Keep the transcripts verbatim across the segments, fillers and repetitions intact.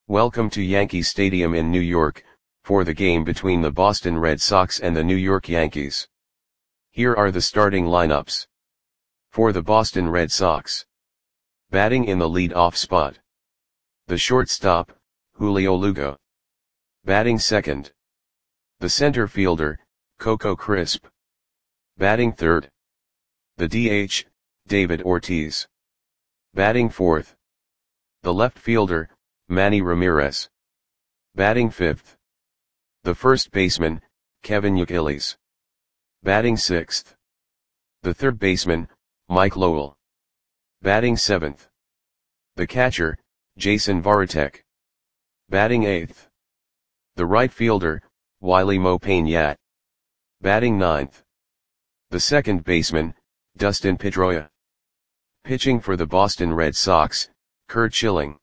Welcome to Yankee Stadium in New York, for the game between the Boston Red Sox and the New York Yankees. Here are the starting lineups. For the Boston Red Sox. Batting in the lead-off spot. The shortstop, Julio Lugo. Batting second. The center fielder, Coco Crisp. Batting third. The D H, David Ortiz. Batting fourth. The left fielder, Manny Ramirez. Batting fifth. The first baseman, Kevin Youkilis. Batting sixth. The third baseman, Mike Lowell. Batting seventh. The catcher, Jason Varitek. Batting eighth. The right fielder, Wily Mo Painat. Batting ninth. The second baseman, Dustin Pedroia. Pitching for the Boston Red Sox, Curt Schilling.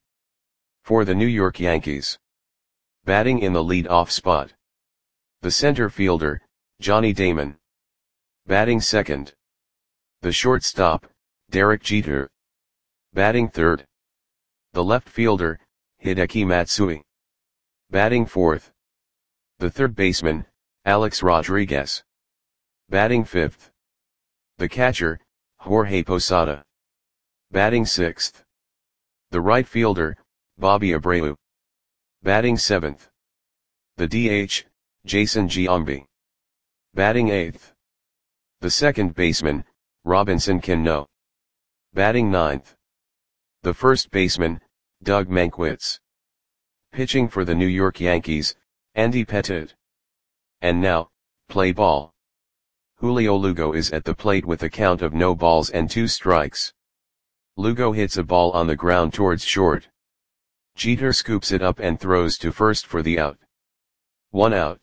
For the New York Yankees. Batting in the lead-off spot. The center fielder, Johnny Damon. Batting second. The shortstop, Derek Jeter. Batting third. The left fielder, Hideki Matsui. Batting fourth. The third baseman, Alex Rodriguez. Batting fifth. The catcher, Jorge Posada. Batting sixth. The right fielder, Bobby Abreu. Batting seventh. The D H, Jason Giambi. Batting eighth. The second baseman, Robinson Cano. Batting ninth. The first baseman, Doug Mankiewicz. Pitching for the New York Yankees, Andy Pettitte. And now, play ball. Julio Lugo is at the plate with a count of no balls and two strikes. Lugo hits a ball on the ground towards short. Jeter scoops it up and throws to first for the out. One out.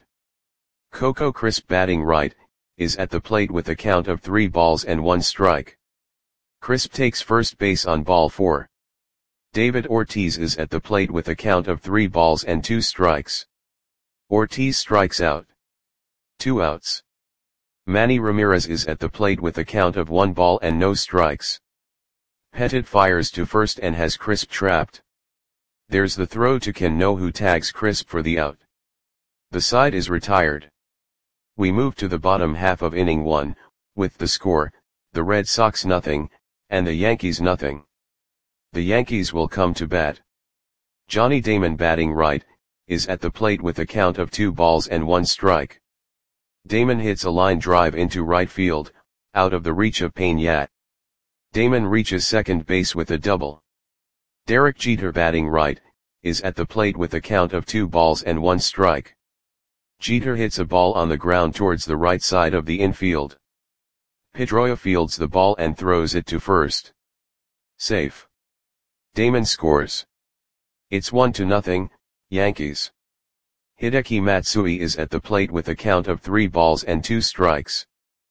Coco Crisp, batting right, is at the plate with a count of three balls and one strike. Crisp takes first base on ball four. David Ortiz is at the plate with a count of three balls and two strikes. Ortiz strikes out. Two outs. Manny Ramirez is at the plate with a count of one ball and no strikes. Pettitte fires to first and has Crisp trapped. There's the throw to Cano, who tags Crisp for the out. The side is retired. We move to the bottom half of inning one, with the score, the Red Sox nothing, and the Yankees nothing. The Yankees will come to bat. Johnny Damon, batting right, is at the plate with a count of two balls and one strike. Damon hits a line drive into right field, out of the reach of Painat. Damon reaches second base with a double. Derek Jeter, batting right, is at the plate with a count of two balls and one strike. Jeter hits a ball on the ground towards the right side of the infield. Pedroia fields the ball and throws it to first. Safe. Damon scores. It's one to nothing, Yankees. Hideki Matsui is at the plate with a count of three balls and two strikes.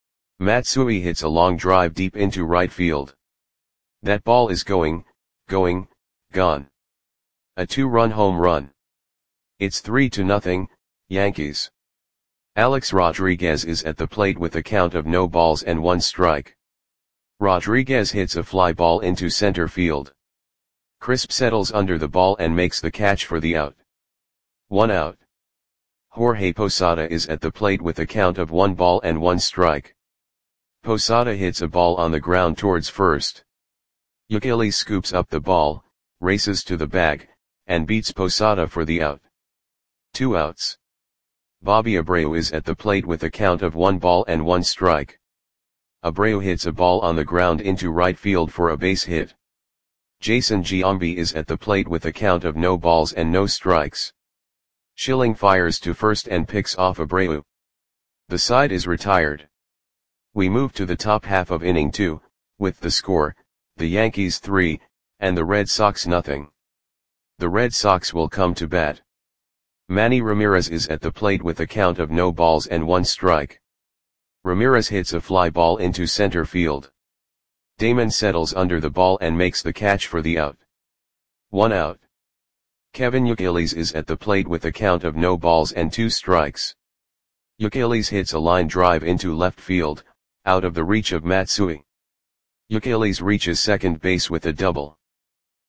Matsui hits a long drive deep into right field. That ball is going, going, gone. A two-run home run. It's three to nothing, Yankees. Alex Rodriguez is at the plate with a count of no balls and one strike. Rodriguez hits a fly ball into center field. Crisp settles under the ball and makes the catch for the out. One out. Jorge Posada is at the plate with a count of one ball and one strike. Posada hits a ball on the ground towards first. Youkilis scoops up the ball, races to the bag, and beats Posada for the out. Two outs. Bobby Abreu is at the plate with a count of one ball and one strike. Abreu hits a ball on the ground into right field for a base hit. Jason Giambi is at the plate with a count of no balls and no strikes. Schilling fires to first and picks off Abreu. The side is retired. We move to the top half of inning two, with the score, the Yankees three, and the Red Sox nothing. The Red Sox will come to bat. Manny Ramirez is at the plate with a count of no balls and one strike. Ramirez hits a fly ball into center field. Damon settles under the ball and makes the catch for the out. One out. Kevin Youkilis is at the plate with a count of no balls and two strikes. Youkilis hits a line drive into left field, out of the reach of Matsui. Youkilis reaches second base with a double.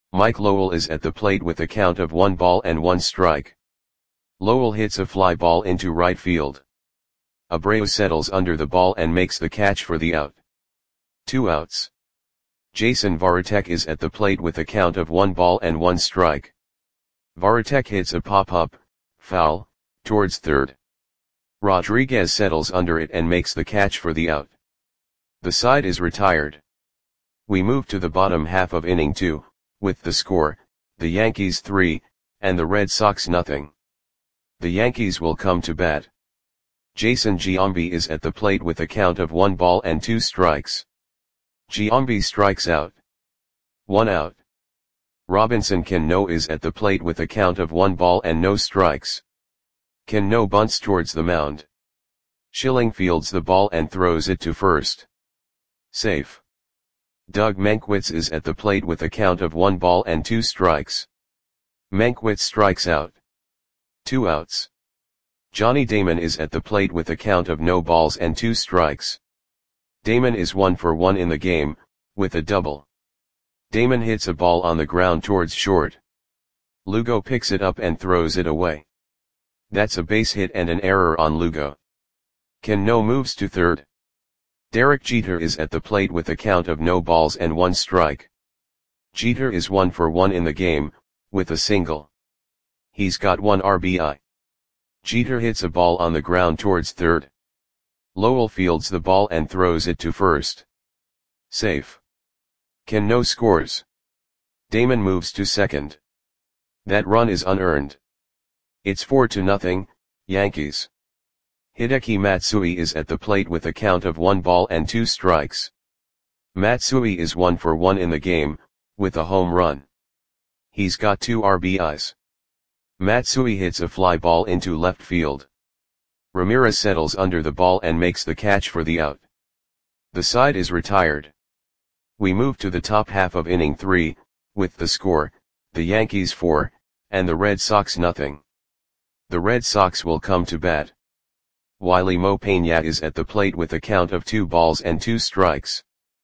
Mike Lowell is at the plate with a count of one ball and one strike. Lowell hits a fly ball into right field. Abreu settles under the ball and makes the catch for the out. Two outs. Jason Varitek is at the plate with a count of one ball and one strike. Varitek hits a pop-up, foul, towards third. Rodriguez settles under it and makes the catch for the out. The side is retired. We move to the bottom half of inning two, with the score, the Yankees three, and the Red Sox nothing. The Yankees will come to bat. Jason Giambi is at the plate with a count of one ball and two strikes. Giambi strikes out. One out. Robinson Cano is at the plate with a count of one ball and no strikes. Cano bunts towards the mound. Schilling fields the ball and throws it to first. Safe. Doug Mankiewicz is at the plate with a count of one ball and two strikes. Mankiewicz strikes out. Two outs. Johnny Damon is at the plate with a count of no balls and two strikes. Damon is one for one in the game, with a double. Damon hits a ball on the ground towards short. Lugo picks it up and throws it away. That's a base hit and an error on Lugo. Cano moves to third. Derek Jeter is at the plate with a count of no balls and one strike. Jeter is one for one in the game, with a single. He's got one R B I. Jeter hits a ball on the ground towards third. Lowell fields the ball and throws it to first. Safe. Cano scores. Damon moves to second. That run is unearned. It's four to nothing, Yankees. Hideki Matsui is at the plate with a count of one ball and two strikes. Matsui is one for one in the game, with a home run. He's got two R B Is. Matsui hits a fly ball into left field. Ramirez settles under the ball and makes the catch for the out. The side is retired. We move to the top half of inning three, with the score, the Yankees four, and the Red Sox nothing. The Red Sox will come to bat. Wiley Mo Peña is at the plate with a count of two balls and two strikes.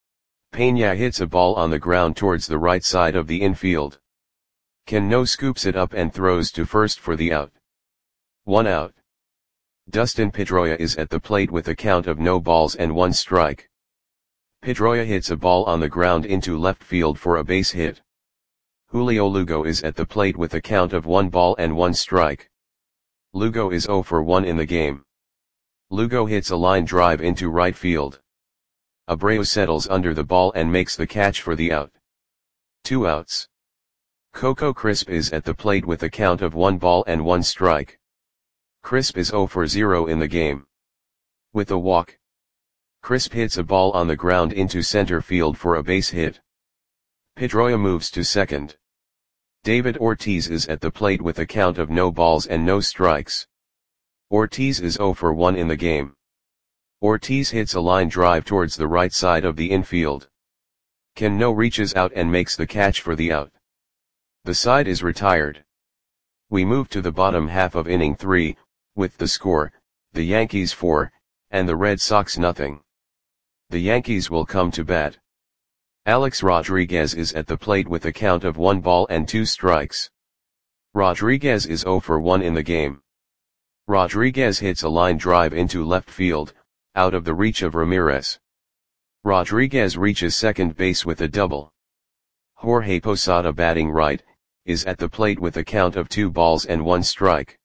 Peña hits a ball on the ground towards the right side of the infield. Cano scoops it up and throws to first for the out. One out. Dustin Pedroia is at the plate with a count of no balls and one strike. Pedroia hits a ball on the ground into left field for a base hit. Julio Lugo is at the plate with a count of one ball and one strike. Lugo is zero for one in the game. Lugo hits a line drive into right field. Abreu settles under the ball and makes the catch for the out. Two outs. Coco Crisp is at the plate with a count of one ball and one strike. Crisp is zero for zero in the game. With a walk. Crisp hits a ball on the ground into center field for a base hit. Pedroia moves to second. David Ortiz is at the plate with a count of no balls and no strikes. Ortiz is zero for one in the game. Ortiz hits a line drive towards the right side of the infield. Cano reaches out and makes the catch for the out. The side is retired. We move to the bottom half of inning three, with the score, the Yankees four, and the Red Sox nothing. The Yankees will come to bat. Alex Rodriguez is at the plate with a count of one ball and two strikes. Rodriguez is zero for one in the game. Rodriguez hits a line drive into left field, out of the reach of Ramirez. Rodriguez reaches second base with a double. Jorge Posada, batting right, is at the plate with a count of two balls and one strike.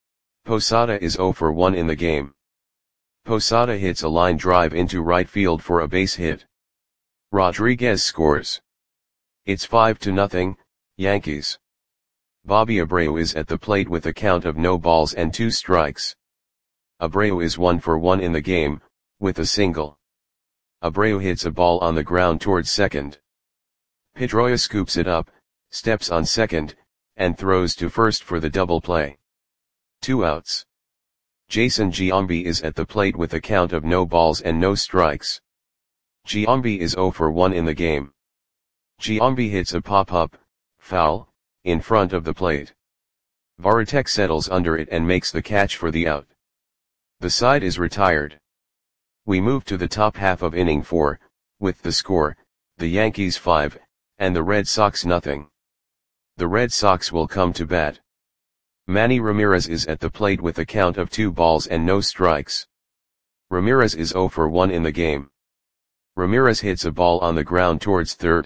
Posada is zero for one in the game. Posada hits a line drive into right field for a base hit. Rodriguez scores. It's five to nothing, Yankees. Bobby Abreu is at the plate with a count of no balls and two strikes. Abreu is one for one in the game, with a single. Abreu hits a ball on the ground towards second. Pedroia scoops it up, steps on second, and throws to first for the double play. Two outs. Jason Giambi is at the plate with a count of no balls and no strikes. Giambi is zero for one in the game. Giambi hits a pop-up, foul, in front of the plate. Varitek settles under it and makes the catch for the out. The side is retired. We move to the top half of inning four, with the score, the Yankees five, and the Red Sox nothing. The Red Sox will come to bat. Manny Ramirez is at the plate with a count of two balls and no strikes. Ramirez is zero for one in the game. Ramirez hits a ball on the ground towards third.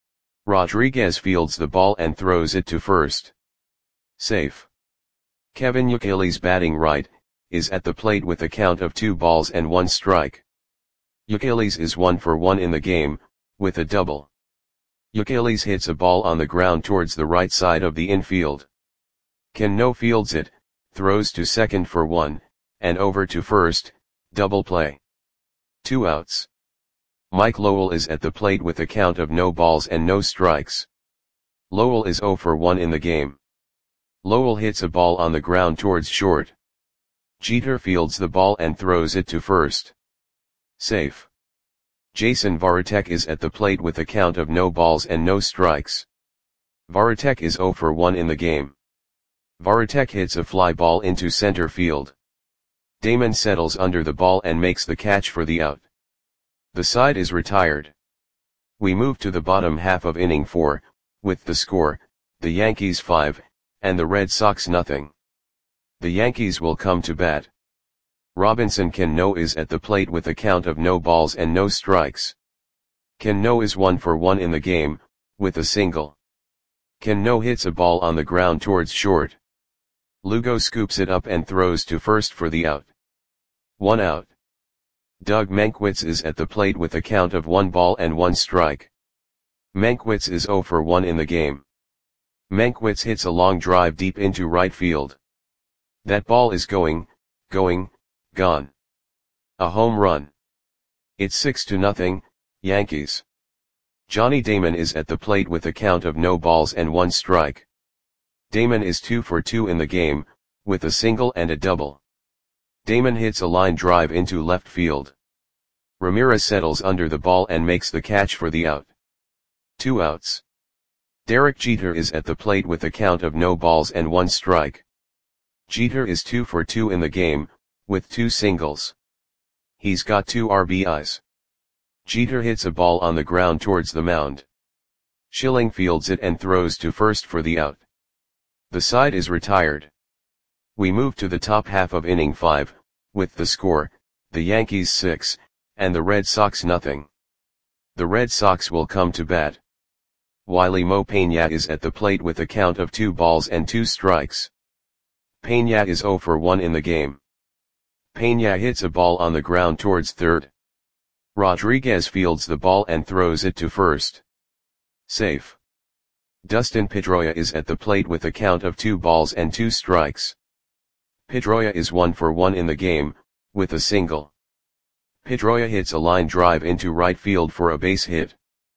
Rodriguez fields the ball and throws it to first. Safe. Kevin Youkilis, batting right, is at the plate with a count of two balls and one strike. Youkilis is one for one in the game, with a double. Youkilis hits a ball on the ground towards the right side of the infield. Cano fields it, throws to second for one, and over to first, double play. Two outs. Mike Lowell is at the plate with a count of no balls and no strikes. Lowell is zero for one in the game. Lowell hits a ball on the ground towards short. Jeter fields the ball and throws it to first. Safe. Jason Varitek is at the plate with a count of no balls and no strikes. Varitek is zero for one in the game. Varitek hits a fly ball into center field. Damon settles under the ball and makes the catch for the out. The side is retired. We move to the bottom half of inning four, with the score, the Yankees five, and the Red Sox nothing. The Yankees will come to bat. Robinson Cano is at the plate with a count of no balls and no strikes. Cano is one for one in the game, with a single. Cano hits a ball on the ground towards short. Lugo scoops it up and throws to first for the out. One out. Doug Mankiewicz is at the plate with a count of one ball and one strike. Mankiewicz is zero for one in the game. Mankiewicz hits a long drive deep into right field. That ball is going, going, gone. A home run. It's six to nothing, Yankees. Johnny Damon is at the plate with a count of no balls and one strike. Damon is two for two in the game, with a single and a double. Damon hits a line drive into left field. Ramirez settles under the ball and makes the catch for the out. Two outs. Derek Jeter is at the plate with a count of no balls and one strike. Jeter is two for two in the game, with two singles. He's got two R B Is. Jeter hits a ball on the ground towards the mound. Schilling fields it and throws to first for the out. The side is retired. We move to the top half of inning five, with the score, the Yankees six, and the Red Sox nothing. The Red Sox will come to bat. Wiley Mo Peña is at the plate with a count of two balls and two strikes. Peña is zero for one in the game. Peña hits a ball on the ground towards third. Rodriguez fields the ball and throws it to first. Safe. Dustin Pedroia is at the plate with a count of two balls and two strikes. Pedroia is one for one in the game, with a single. Pedroia hits a line drive into right field for a base hit.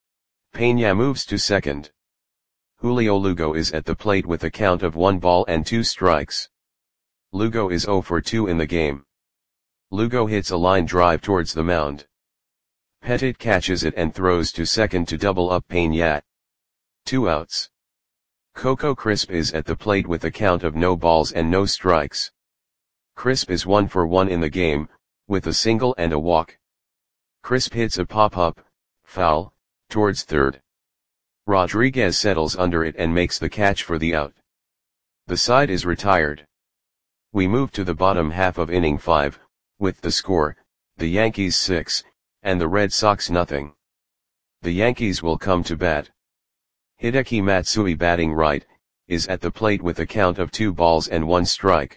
Peña moves to second. Julio Lugo is at the plate with a count of one ball and two strikes. Lugo is zero for two in the game. Lugo hits a line drive towards the mound. Pettit catches it and throws to second to double up Peña. Two outs. Coco Crisp is at the plate with a count of no balls and no strikes. Crisp is one for one in the game, with a single and a walk. Crisp hits a pop-up, foul, towards third. Rodriguez settles under it and makes the catch for the out. The side is retired. We move to the bottom half of inning five, with the score, the Yankees six, and the Red Sox nothing. The Yankees will come to bat. Hideki Matsui, batting right, is at the plate with a count of two balls and one strike.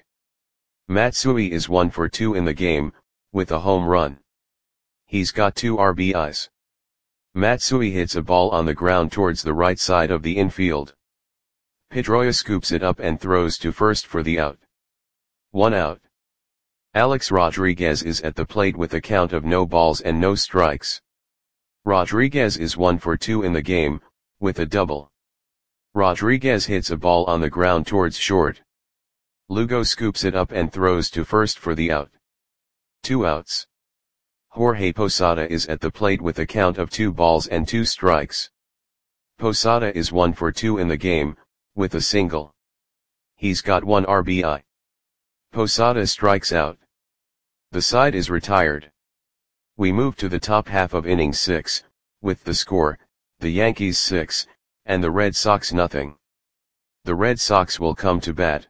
Matsui is one for two in the game, with a home run. He's got two R B Is. Matsui hits a ball on the ground towards the right side of the infield. Pedroia scoops it up and throws to first for the out. One out. Alex Rodriguez is at the plate with a count of no balls and no strikes. Rodriguez is one for two in the game, with a double. Rodriguez hits a ball on the ground towards short. Lugo scoops it up and throws to first for the out. Two outs. Jorge Posada is at the plate with a count of two balls and two strikes. Posada is one for two in the game, with a single. He's got one R B I. Posada strikes out. The side is retired. We move to the top half of inning six, with the score, the Yankees six, and the Red Sox nothing. The Red Sox will come to bat.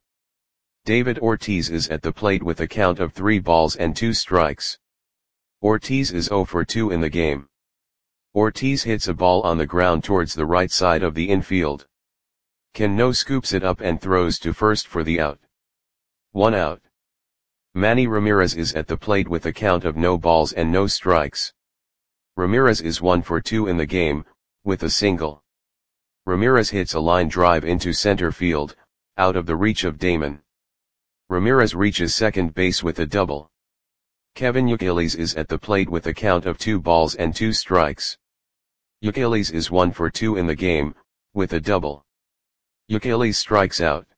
David Ortiz is at the plate with a count of three balls and two strikes. Ortiz is zero for two in the game. Ortiz hits a ball on the ground towards the right side of the infield. Cano scoops it up and throws to first for the out. One out. Manny Ramirez is at the plate with a count of no balls and no strikes. Ramirez is one for two in the game, with a single. Ramirez hits a line drive into center field, out of the reach of Damon. Ramirez reaches second base with a double. Kevin Youkilis is at the plate with a count of two balls and two strikes. Youkilis is one for two in the game, with a double. Youkilis strikes out.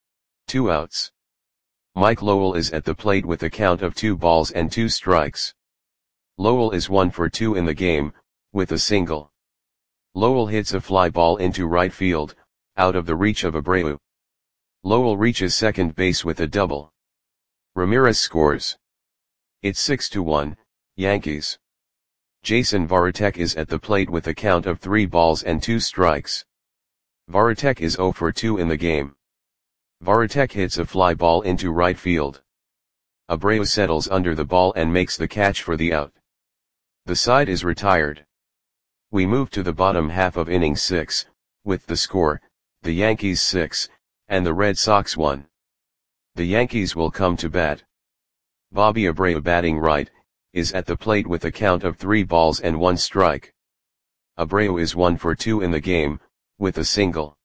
Two outs. Mike Lowell is at the plate with a count of two balls and two strikes. Lowell is one for two in the game, with a single. Lowell hits a fly ball into right field, out of the reach of Abreu. Lowell reaches second base with a double. Ramirez scores. It's six to one, Yankees. Jason Varitek is at the plate with a count of three balls and two strikes. Varitek is zero for two in the game. Varitek hits a fly ball into right field. Abreu settles under the ball and makes the catch for the out. The side is retired. We move to the bottom half of inning six, with the score, the Yankees six, and the Red Sox one. The Yankees will come to bat. Bobby Abreu, batting right, is at the plate with a count of three balls and one strike. Abreu is one for two in the game, with a single.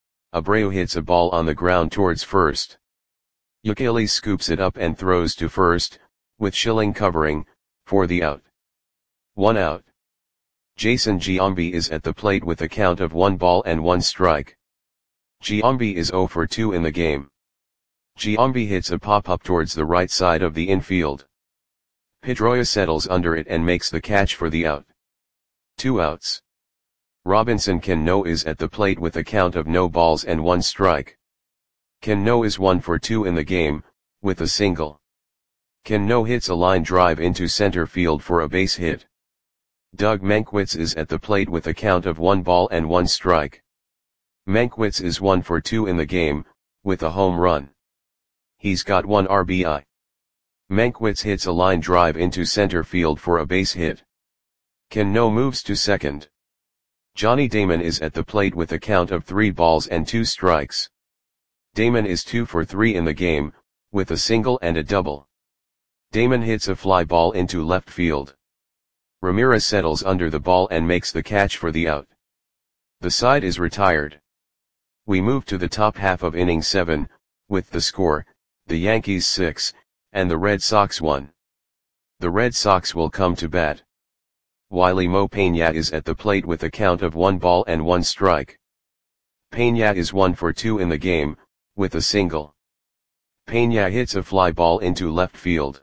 Abreu hits a ball on the ground towards first. Youkilis scoops it up and throws to first, with Schilling covering, for the out. One out. Jason Giambi is at the plate with a count of one ball and one strike. Giambi is zero for two in the game. Giambi hits a pop-up towards the right side of the infield. Pedroia settles under it and makes the catch for the out. Two outs. Robinson Cano is at the plate with a count of no balls and one strike. Cano is one for two in the game, with a single. Cano hits a line drive into center field for a base hit. Doug Mankiewicz is at the plate with a count of one ball and one strike. Mankiewicz is one for two in the game, with a home run. He's got one R B I. Mankiewicz hits a line drive into center field for a base hit. Cano moves to second. Johnny Damon is at the plate with a count of three balls and two strikes. Damon is two for three in the game, with a single and a double. Damon hits a fly ball into left field. Ramirez settles under the ball and makes the catch for the out. The side is retired. We move to the top half of inning seven, with the score, the Yankees six, and the Red Sox one. The Red Sox will come to bat. Wiley Mo Peña is at the plate with a count of one ball and one strike. Peña is one for two in the game, with a single. Peña hits a fly ball into left field.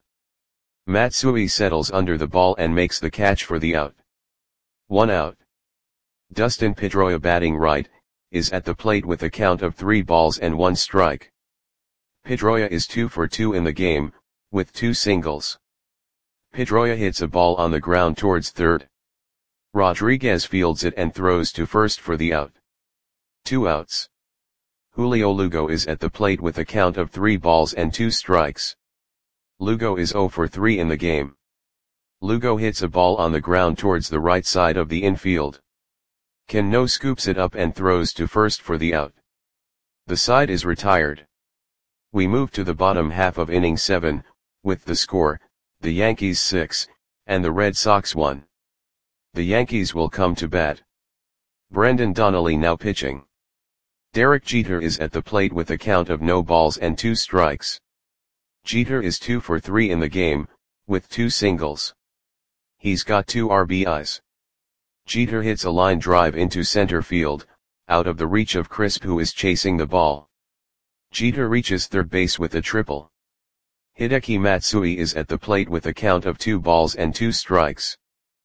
Matsui settles under the ball and makes the catch for the out. One out. Dustin Pedroia, batting right, is at the plate with a count of three balls and one strike. Pedroia is two for two in the game, with two singles. Pedroia hits a ball on the ground towards third. Rodriguez fields it and throws to first for the out. Two outs. Julio Lugo is at the plate with a count of three balls and two strikes. Lugo is zero for three in the game. Lugo hits a ball on the ground towards the right side of the infield. Cano scoops it up and throws to first for the out. The side is retired. We move to the bottom half of inning seven, with the score, the Yankees six, and the Red Sox one. The Yankees will come to bat. Brendan Donnelly now pitching. Derek Jeter is at the plate with a count of no balls and two strikes. Jeter is two for three in the game, with two singles. He's got two R B Is. Jeter hits a line drive into center field, out of the reach of Crisp, who is chasing the ball. Jeter reaches third base with a triple. Hideki Matsui is at the plate with a count of two balls and two strikes.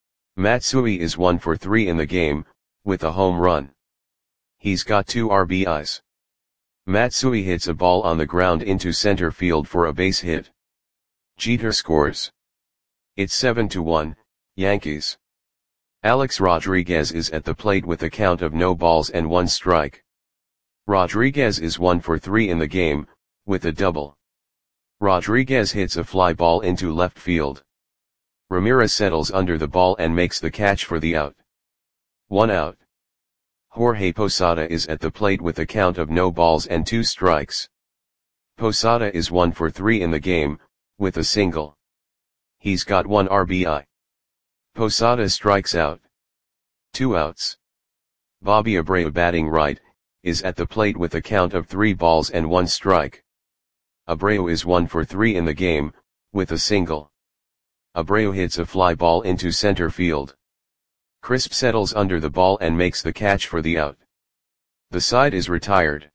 Matsui is one for three in the game, with a home run. He's got two R B Is. Matsui hits a ball on the ground into center field for a base hit. Jeter scores. It's seven to one, Yankees. Alex Rodriguez is at the plate with a count of no balls and one strike. Rodriguez is one for three in the game, with a double. Rodriguez hits a fly ball into left field. Ramirez settles under the ball and makes the catch for the out. One out. Jorge Posada is at the plate with a count of no balls and two strikes. Posada is one for three in the game, with a single. He's got one R B I. Posada strikes out. Two outs. Bobby Abreu, batting right, is at the plate with a count of three balls and one strike. Abreu is one for three in the game, with a single. Abreu hits a fly ball into center field. Crisp settles under the ball and makes the catch for the out. The side is retired.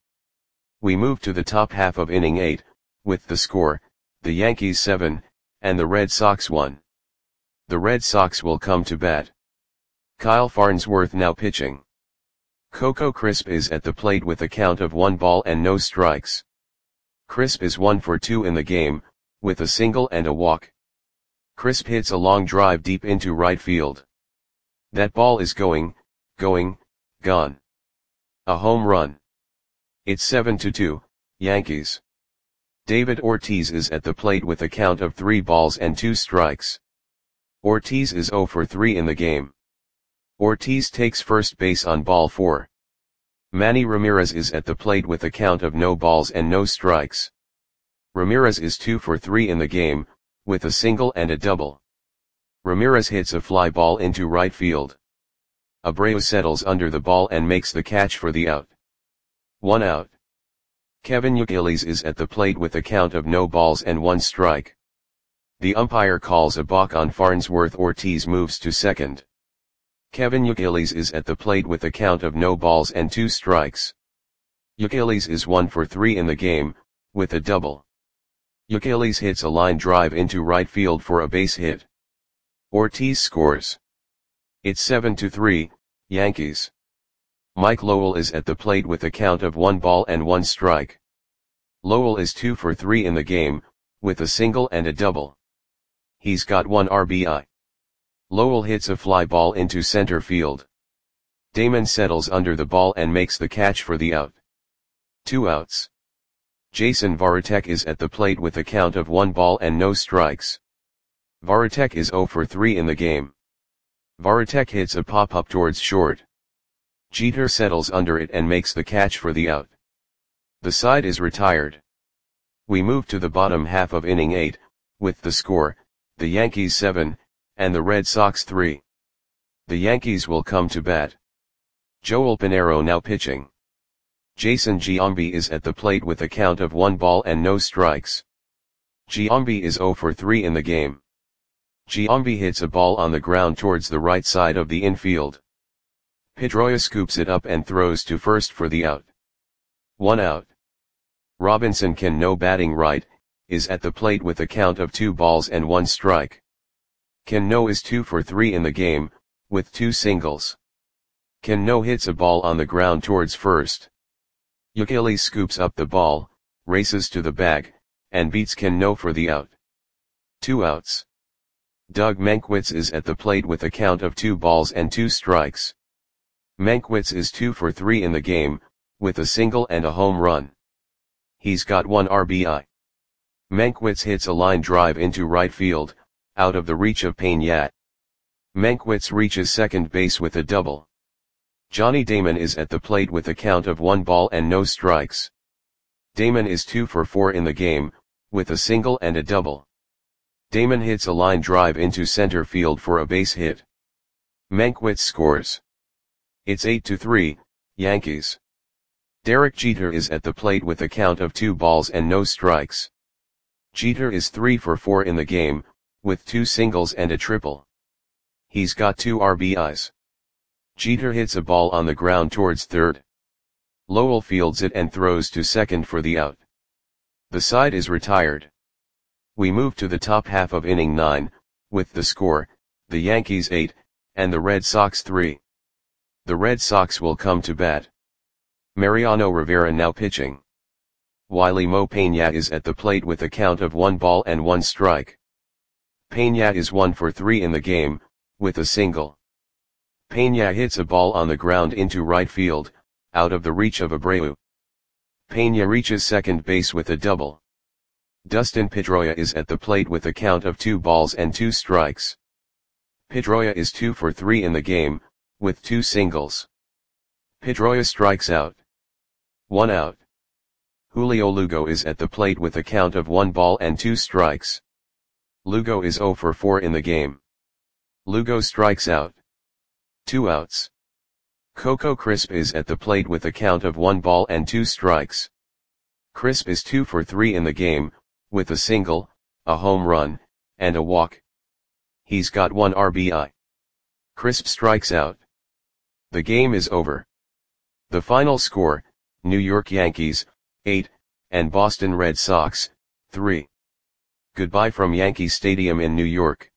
We move to the top half of inning eight, with the score, the Yankees seven, and the Red Sox one. The Red Sox will come to bat. Kyle Farnsworth now pitching. Coco Crisp is at the plate with a count of one ball and no strikes. Crisp is one for two in the game, with a single and a walk. Crisp hits a long drive deep into right field. That ball is going, going, gone. A home run. It's seven to two, Yankees. David Ortiz is at the plate with a count of three balls and two strikes. Ortiz is zero for three in the game. Ortiz takes first base on ball four. Manny Ramirez is at the plate with a count of no balls and no strikes. Ramirez is two for three in the game, with a single and a double. Ramirez hits a fly ball into right field. Abreu settles under the ball and makes the catch for the out. One out. Kevin Youkilis is at the plate with a count of no balls and one strike. The umpire calls a balk on Farnsworth. Ortiz moves to second. Kevin Youkilis is at the plate with a count of no balls and two strikes. Youkilis is one for three in the game, with a double. Youkilis hits a line drive into right field for a base hit. Ortiz scores. It's seven to three, Yankees. Mike Lowell is at the plate with a count of one ball and one strike. Lowell is two for three in the game, with a single and a double. He's got one R B I. Lowell hits a fly ball into center field. Damon settles under the ball and makes the catch for the out. Two outs. Jason Varitek is at the plate with a count of one ball and no strikes. Varitek is zero for three in the game. Varitek hits a pop-up towards short. Jeter settles under it and makes the catch for the out. The side is retired. We move to the bottom half of inning eight, with the score, the Yankees seven, and the Red Sox three. The Yankees will come to bat. Joel Pinheiro now pitching. Jason Giambi is at the plate with a count of one ball and no strikes. Giambi is zero for three in the game. Giambi hits a ball on the ground towards the right side of the infield. Pedroia scoops it up and throws to first for the out. One out. Robinson Cano, batting right, is at the plate with a count of two balls and one strike. Cano is two for three in the game, with two singles. Cano hits a ball on the ground towards first. Youkilis scoops up the ball, races to the bag, and beats Cano for the out. Two outs. Doug Mankiewicz is at the plate with a count of two balls and two strikes. Mankiewicz is two for three in the game, with a single and a home run. He's got one R B I. Mankiewicz hits a line drive into right field, out of the reach of Peña. Mankiewicz reaches second base with a double. Johnny Damon is at the plate with a count of one ball and no strikes. Damon is two for four in the game, with a single and a double. Damon hits a line drive into center field for a base hit. Mankiewicz scores. It's eight to three, Yankees. Derek Jeter is at the plate with a count of two balls and no strikes. Jeter is three for four in the game, with two singles and a triple. He's got two R B Is. Jeter hits a ball on the ground towards third. Lowell fields it and throws to second for the out. The side is retired. We move to the top half of inning nine, with the score, the Yankees eight, and the Red Sox three. The Red Sox will come to bat. Mariano Rivera now pitching. Wiley Mo Peña is at the plate with a count of one ball and one strike. Peña is one for three in the game, with a single. Peña hits a ball on the ground into right field, out of the reach of Abreu. Pena reaches second base with a double. Dustin Pedroia is at the plate with a count of two balls and two strikes. Pedroia is two for three in the game, with two singles. Pedroia strikes out. One out. Julio Lugo is at the plate with a count of one ball and two strikes. Lugo is zero for four in the game. Lugo strikes out. Two outs. Coco Crisp is at the plate with a count of one ball and two strikes. Crisp is two for three in the game, with a single, a home run, and a walk. He's got one R B I. Crisp strikes out. The game is over. The final score, New York Yankees, eight, and Boston Red Sox, three. Goodbye from Yankee Stadium in New York.